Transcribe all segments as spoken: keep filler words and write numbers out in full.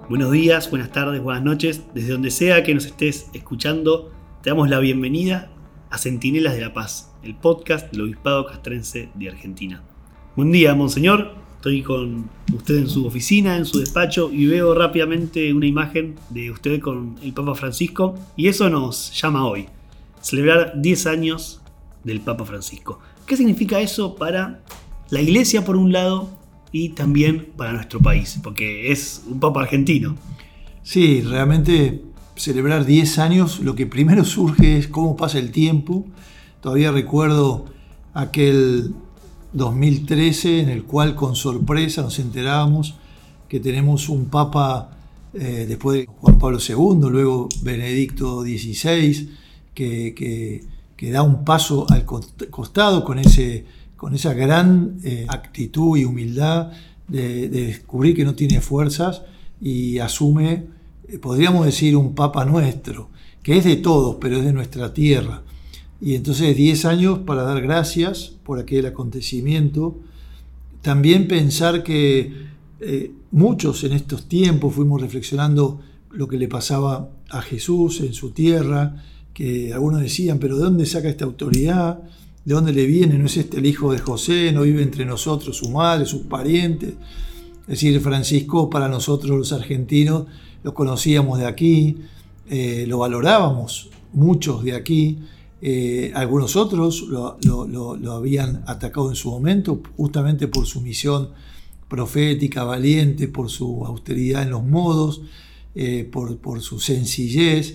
Buenos días, buenas tardes, buenas noches. Desde donde sea que nos estés escuchando, te damos la bienvenida a Centinelas de la Paz, el podcast del Obispado Castrense de Argentina. Buen día, monseñor. Estoy con usted en su oficina, en su despacho, y veo rápidamente una imagen de usted con el Papa Francisco, y eso nos llama hoy, celebrar diez años del Papa Francisco. ¿Qué significa eso para la Iglesia por un lado y también para nuestro país? Porque es un Papa argentino. Sí, realmente celebrar diez años, lo que primero surge es cómo pasa el tiempo. Todavía recuerdo aquel dos mil trece en el cual con sorpresa nos enterábamos que tenemos un Papa eh, después de Juan Pablo segundo, luego Benedicto dieciséis, que, que, que da un paso al costado con, ese, con esa gran eh, actitud y humildad de, de descubrir que no tiene fuerzas y asume, eh, podríamos decir, un Papa nuestro, que es de todos, pero es de nuestra tierra. Y entonces diez años para dar gracias por aquel acontecimiento. También pensar que eh, muchos en estos tiempos fuimos reflexionando lo que le pasaba a Jesús en su tierra, que algunos decían, pero ¿de dónde saca esta autoridad? ¿De dónde le viene? ¿No es este el hijo de José? ¿No vive entre nosotros su madre, sus parientes? Es decir, Francisco para nosotros los argentinos lo conocíamos de aquí, eh, lo valorábamos muchos de aquí. Eh, algunos otros lo, lo, lo, lo habían atacado en su momento justamente por su misión profética, valiente, por su austeridad en los modos, eh, por, por su sencillez,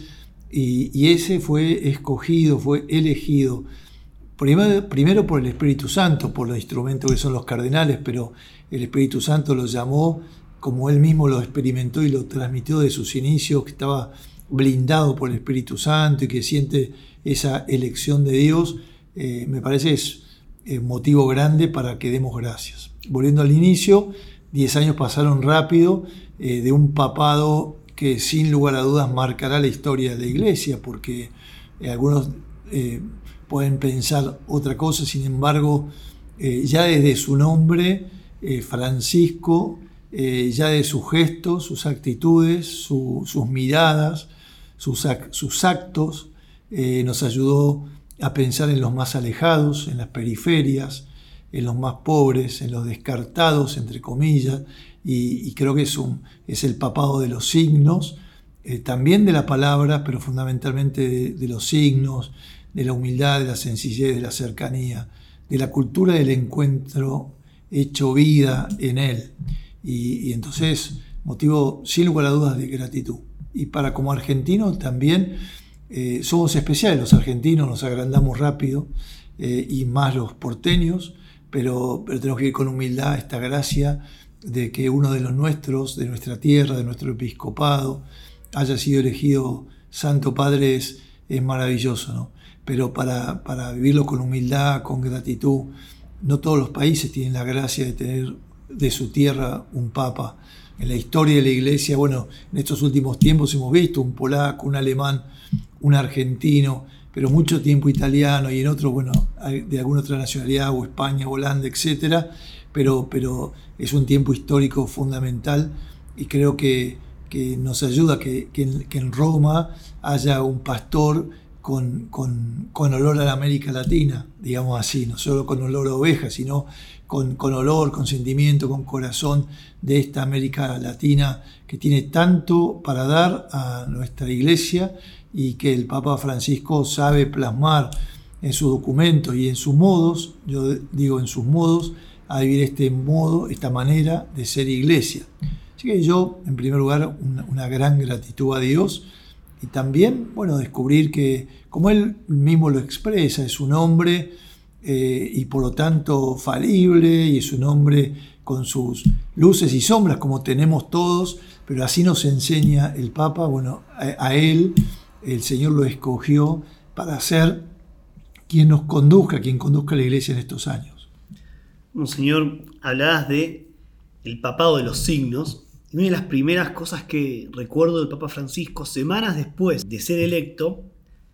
y, y ese fue escogido, fue elegido primero, primero por el Espíritu Santo, por los instrumentos que son los cardenales, pero el Espíritu Santo lo llamó como él mismo lo experimentó y lo transmitió de sus inicios, que estaba blindado por el Espíritu Santo y que siente esa elección de Dios. Eh, me parece es eh, motivo grande para que demos gracias. Volviendo al inicio, diez años pasaron rápido eh, de un papado que sin lugar a dudas marcará la historia de la Iglesia, porque eh, algunos eh, pueden pensar otra cosa, sin embargo, eh, ya desde su nombre, eh, Francisco, eh, ya de sus gestos, sus actitudes, su, sus miradas, sus, sus actos, Eh, nos ayudó a pensar en los más alejados, en las periferias, en los más pobres, en los descartados, entre comillas, y, y creo que es, un, es el papado de los signos, eh, también de la palabra, pero fundamentalmente de, de los signos, de la humildad, de la sencillez, de la cercanía, de la cultura del encuentro hecho vida en él. Y, y entonces, motivo sin lugar a dudas de gratitud. Y para como argentino también, Eh, somos especiales los argentinos, nos agrandamos rápido, eh, y más los porteños, pero, pero tenemos que ir con humildad a esta gracia de que uno de los nuestros, de nuestra tierra, de nuestro episcopado, haya sido elegido Santo Padre es, es maravilloso, ¿no? Pero para, para vivirlo con humildad, con gratitud, no todos los países tienen la gracia de tener de su tierra un papa. En la historia de la Iglesia, bueno, en estos últimos tiempos hemos visto un polaco, un alemán, un argentino, pero mucho tiempo italiano y en otros, bueno, de alguna otra nacionalidad, o España, Holanda, etcétera. Pero, pero es un tiempo histórico fundamental y creo que, que nos ayuda que, que, en, que en Roma haya un pastor con, con, con olor a la América Latina, digamos así, no solo con olor a oveja, sino con, con olor, con sentimiento, con corazón de esta América Latina que tiene tanto para dar a nuestra Iglesia y que el Papa Francisco sabe plasmar en sus documentos y en sus modos, yo digo en sus modos, a vivir este modo, esta manera de ser Iglesia. Así que yo, en primer lugar, una, una gran gratitud a Dios y también, bueno, descubrir que, como él mismo lo expresa, es un hombre eh, y por lo tanto falible y es un hombre con sus luces y sombras como tenemos todos, pero así nos enseña el Papa. Bueno, a, a él el Señor lo escogió para ser quien nos conduzca, quien conduzca a la Iglesia en estos años. Monseñor, hablabas de el papado de los signos, y una de las primeras cosas que recuerdo del Papa Francisco, semanas después de ser electo,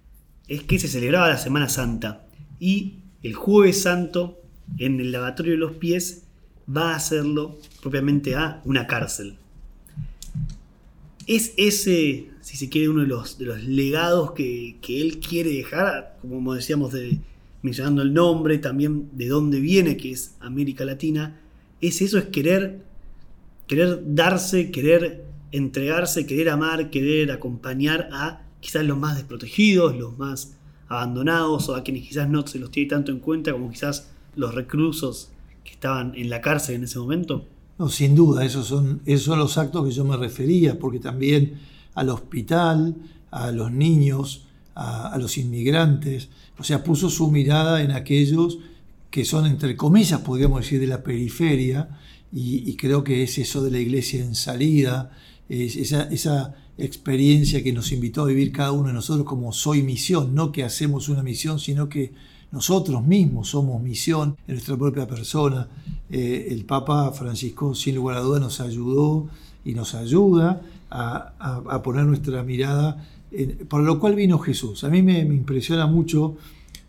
es que se celebraba la Semana Santa, y el Jueves Santo, en el lavatorio de los pies, va a hacerlo propiamente a una cárcel. es ese, si se quiere, uno de los, de los legados que, que él quiere dejar, como decíamos, de, mencionando el nombre, también de dónde viene, que es América Latina. Es eso, es querer, querer darse, querer entregarse, querer amar, querer acompañar a quizás los más desprotegidos, los más abandonados, o a quienes quizás no se los tiene tanto en cuenta, como quizás los reclusos que estaban en la cárcel en ese momento. No, sin duda, esos son, esos son los actos que yo me refería, porque también al hospital, a los niños, a, a los inmigrantes, o sea, puso su mirada en aquellos que son, entre comillas, podríamos decir, de la periferia, y, y creo que es eso de la iglesia en salida, es esa, esa experiencia que nos invitó a vivir cada uno de nosotros como soy misión, no que hacemos una misión, sino que nosotros mismos somos misión en nuestra propia persona. Eh, el Papa Francisco, sin lugar a dudas, nos ayudó y nos ayuda a, a, a poner nuestra mirada, en, para lo cual vino Jesús. A mí me, me impresiona mucho,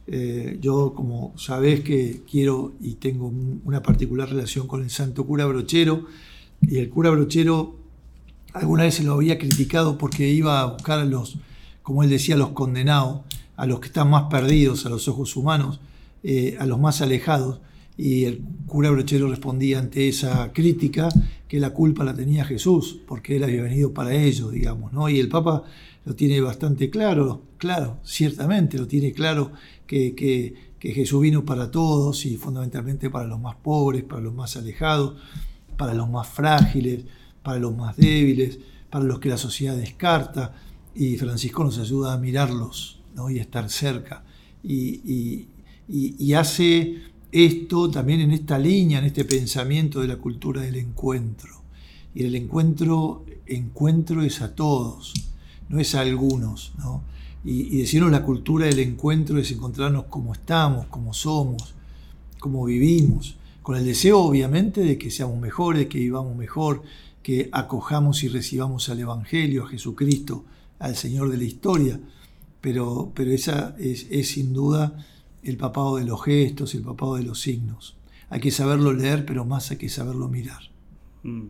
eh, yo como sabés que quiero y tengo una particular relación con el santo cura Brochero, y el cura Brochero alguna vez se lo había criticado porque iba a buscar a los, como él decía, a los condenados, a los que están más perdidos a los ojos humanos, eh, a los más alejados, y el cura Brochero respondía ante esa crítica que la culpa la tenía Jesús, porque él había venido para ellos, digamos, ¿no? Y el Papa lo tiene bastante claro, claro, ciertamente lo tiene claro, que, que, que Jesús vino para todos y fundamentalmente para los más pobres, para los más alejados, para los más frágiles, para los más débiles, para los que la sociedad descarta, y Francisco nos ayuda a mirarlos, ¿no? Y a estar cerca, y, y, y, y hace esto también en esta línea, en este pensamiento de la cultura del encuentro. Y el encuentro, encuentro es a todos, no es a algunos, ¿no? Y, y decirnos la cultura del encuentro es encontrarnos como estamos, como somos, como vivimos, con el deseo obviamente de que seamos mejores, que vivamos mejor, que acojamos y recibamos al Evangelio, a Jesucristo, al Señor de la historia, pero, pero esa es, es sin duda el papado de los gestos, el papado de los signos. Hay que saberlo leer, pero más hay que saberlo mirar. Mm.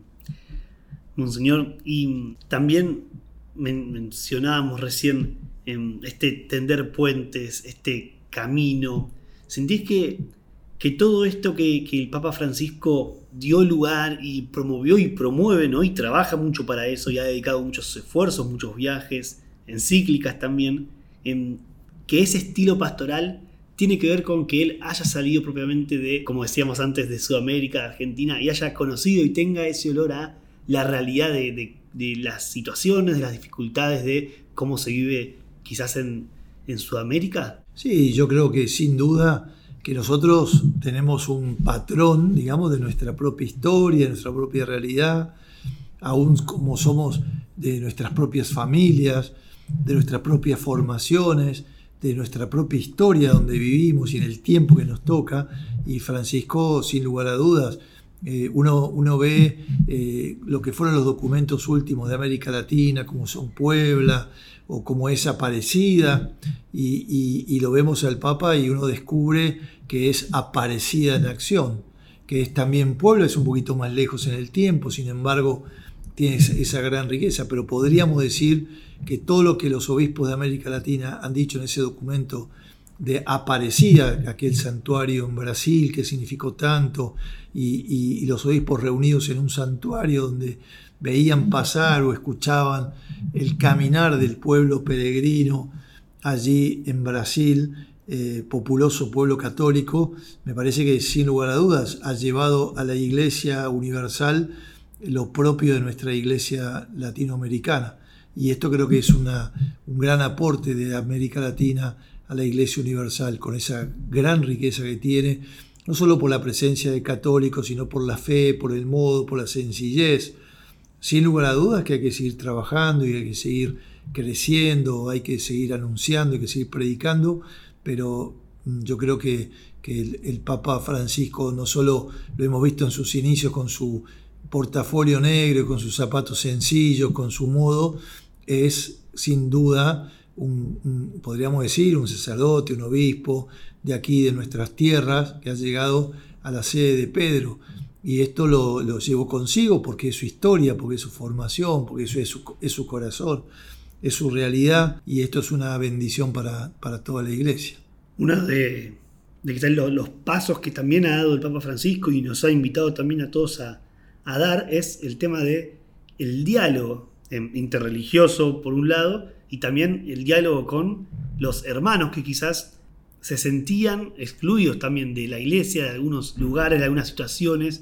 Monseñor, y también men- mencionábamos recién en este tender puentes, este camino. ¿Sentís que, que todo esto que, que el Papa Francisco dio lugar y promovió y promueve, ¿no? Y trabaja mucho para eso y ha dedicado muchos esfuerzos, muchos viajes, encíclicas también, en que ese estilo pastoral tiene que ver con que él haya salido propiamente de, como decíamos antes, de Sudamérica, de Argentina, y haya conocido y tenga ese olor a la realidad de, de, de las situaciones, de las dificultades, de cómo se vive quizás en, en Sudamérica? Sí, yo creo que sin duda que nosotros tenemos un patrón, digamos, de nuestra propia historia, de nuestra propia realidad, aún como somos de nuestras propias familias, de nuestras propias formaciones, de nuestra propia historia donde vivimos y en el tiempo que nos toca. Y Francisco, sin lugar a dudas, eh, uno, uno ve eh, lo que fueron los documentos últimos de América Latina, como son Puebla o como es Aparecida, y, y, y lo vemos al Papa y uno descubre que es Aparecida en acción, que es también Puebla, es un poquito más lejos en el tiempo, sin embargo tiene esa gran riqueza, pero podríamos decir que todo lo que los obispos de América Latina han dicho en ese documento de Aparecida, aquel santuario en Brasil que significó tanto, y, y, y los obispos reunidos en un santuario donde veían pasar o escuchaban el caminar del pueblo peregrino allí en Brasil, eh, populoso pueblo católico, me parece que sin lugar a dudas ha llevado a la Iglesia Universal lo propio de nuestra Iglesia latinoamericana. Y esto creo que es una, un gran aporte de América Latina a la Iglesia Universal, con esa gran riqueza que tiene, no solo por la presencia de católicos, sino por la fe, por el modo, por la sencillez. Sin lugar a dudas que hay que seguir trabajando y hay que seguir creciendo, hay que seguir anunciando, hay que seguir predicando, pero yo creo que, que el, el Papa Francisco no solo lo hemos visto en sus inicios con su portafolio negro, con sus zapatos sencillos, con su modo, es sin duda un, un, podríamos decir, un sacerdote, un obispo de aquí, de nuestras tierras, que ha llegado a la sede de Pedro. y esto lo, lo llevó consigo porque es su historia, porque es su formación, porque eso es su, es su corazón, es su realidad, y esto es una bendición para, para toda la Iglesia. Uno de, de quizás los, los pasos que también ha dado el Papa Francisco y nos ha invitado también a todos a, a dar es el tema de el diálogo interreligioso por un lado, y también el diálogo con los hermanos que quizás se sentían excluidos también de la iglesia, de algunos lugares, de algunas situaciones,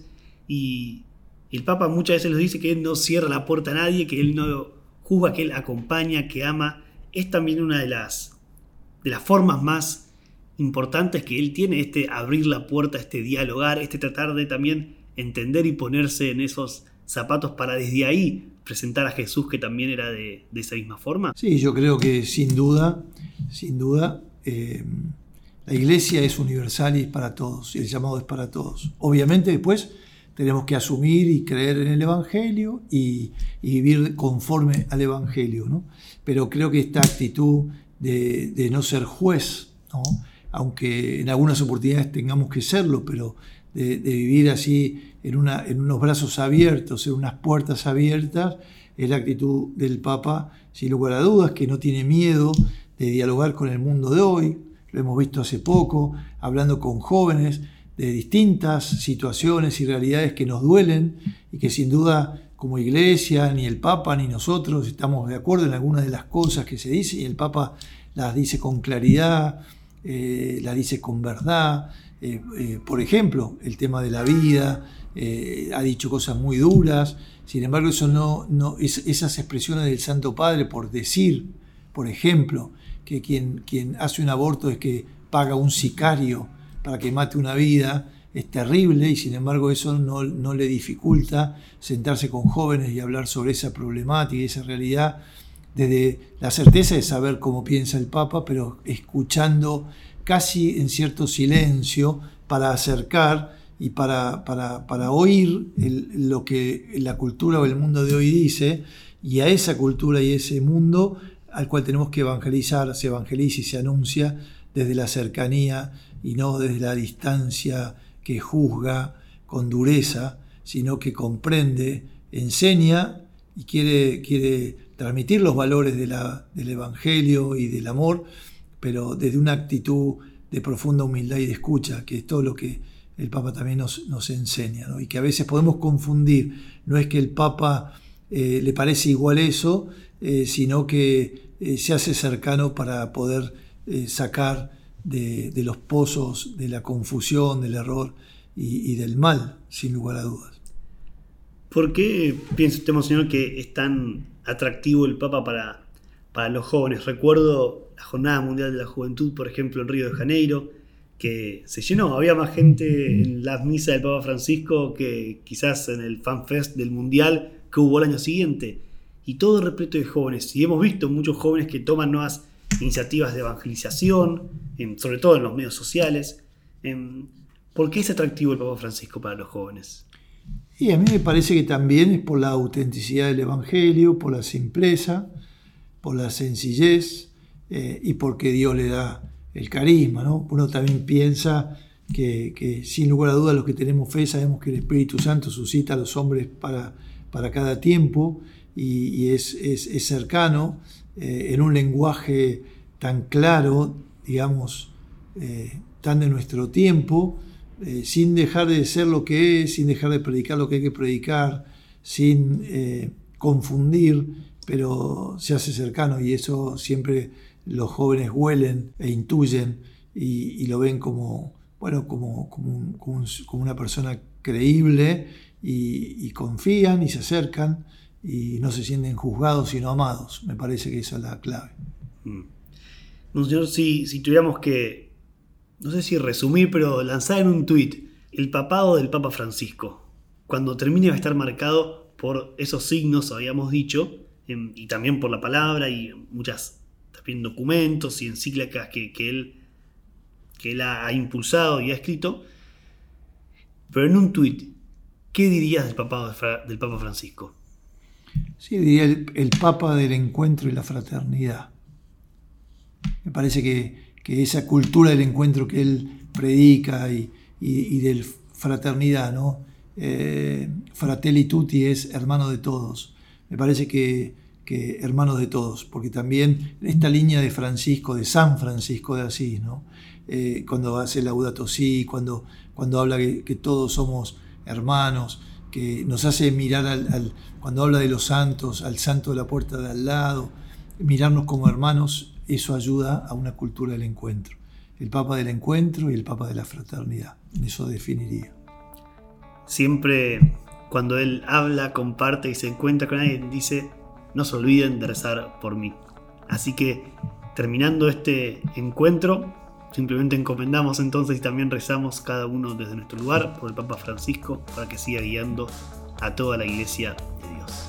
y el Papa muchas veces les dice que él no cierra la puerta a nadie, que él no juzga, que él acompaña, que ama. Es también una de las, de las formas más importantes que él tiene, este abrir la puerta, este dialogar, este tratar de también entender y ponerse en esos zapatos para desde ahí presentar a Jesús, que también era de, de esa misma forma. Sí, yo creo que sin duda, sin duda, eh, la Iglesia es universal y es para todos, y el llamado es para todos. Obviamente después tenemos que asumir y creer en el Evangelio y, y vivir conforme al Evangelio, ¿no? Pero creo que esta actitud de, de no ser juez, ¿no? Aunque en algunas oportunidades tengamos que serlo, pero de, de vivir así en, una, en unos brazos abiertos, en unas puertas abiertas, es la actitud del Papa, sin lugar a dudas, que no tiene miedo de dialogar con el mundo de hoy. Lo hemos visto hace poco, hablando con jóvenes de distintas situaciones y realidades que nos duelen y que sin duda como Iglesia, ni el Papa ni nosotros estamos de acuerdo en algunas de las cosas que se dicen, y el Papa las dice con claridad, eh, las dice con verdad. Eh, eh, por ejemplo, el tema de la vida, eh, ha dicho cosas muy duras. Sin embargo, eso no, no es, esas expresiones del Santo Padre por decir, por ejemplo, que quien, quien hace un aborto es que paga un sicario para que mate una vida, es terrible, y sin embargo eso no, no le dificulta sentarse con jóvenes y hablar sobre esa problemática y esa realidad desde la certeza de saber cómo piensa el Papa, pero escuchando casi en cierto silencio para acercar y para, para, para oír el, lo que la cultura o el mundo de hoy dice, y a esa cultura y ese mundo al cual tenemos que evangelizar, se evangeliza y se anuncia desde la cercanía y no desde la distancia que juzga con dureza, sino que comprende, enseña y quiere, quiere transmitir los valores de la, del Evangelio y del amor, pero desde una actitud de profunda humildad y de escucha, que es todo lo que el Papa también nos, nos enseña, ¿no? Y que a veces podemos confundir, no es que el Papa eh, le parece igual eso, eh, sino que eh, se hace cercano para poder eh, sacar de, de los pozos de la confusión, del error y, y del mal, sin lugar a dudas. ¿Por qué piensa usted, monseñor, que es tan atractivo el Papa para, para los jóvenes? Recuerdo la Jornada Mundial de la Juventud, por ejemplo, en Río de Janeiro, que se llenó. Había más gente en las misas del Papa Francisco que quizás en el FanFest del Mundial que hubo el año siguiente. Y todo repleto de jóvenes. Y hemos visto muchos jóvenes que toman nuevas iniciativas de evangelización, en, sobre todo en los medios sociales. En, ¿Por qué es atractivo el Papa Francisco para los jóvenes? Y a mí me parece que también es por la autenticidad del Evangelio, por la simpleza, por la sencillez, eh, y porque Dios le da el carisma, ¿no? Uno también piensa que, que sin lugar a dudas los que tenemos fe sabemos que el Espíritu Santo suscita a los hombres para, para cada tiempo, y, y es, es, es cercano eh, en un lenguaje tan claro, digamos, eh, tan de nuestro tiempo, eh, sin dejar de ser lo que es, sin dejar de predicar lo que hay que predicar, sin eh, confundir, pero se hace cercano, y eso siempre los jóvenes huelen e intuyen y, y lo ven como, bueno, como, como, un, como, un, como una persona creíble, y, y confían y se acercan y no se sienten juzgados sino amados. Me parece que esa es la clave. Mm. Monseñor, si, si tuviéramos que, no sé si resumir, pero lanzar en un tuit el papado del Papa Francisco, cuando termine va a estar marcado por esos signos, habíamos dicho, en, y también por la palabra y muchas también documentos y encíclicas que, que, él, que él ha, ha impulsado y ha escrito. Pero en un tuit, ¿qué dirías del papado del Papa Francisco? Sí, diría el, el Papa del encuentro y la fraternidad. Me parece que, que esa cultura del encuentro que él predica y, y, y de fraternidad, ¿no? eh, Fratelli Tutti es hermano de todos. Me parece que, que hermanos de todos, porque también esta línea de Francisco, de San Francisco de Asís, ¿no? Eh, cuando hace Laudato Si, cuando, cuando habla que, que todos somos hermanos, que nos hace mirar, al, al, cuando habla de los santos, al santo de la puerta de al lado, mirarnos como hermanos, eso ayuda a una cultura del encuentro. El Papa del encuentro y el Papa de la fraternidad, eso definiría. Siempre cuando él habla, comparte y se encuentra con alguien, dice: no se olviden de rezar por mí. Así que, terminando este encuentro, simplemente encomendamos entonces y también rezamos cada uno desde nuestro lugar por el Papa Francisco, para que siga guiando a toda la Iglesia de Dios.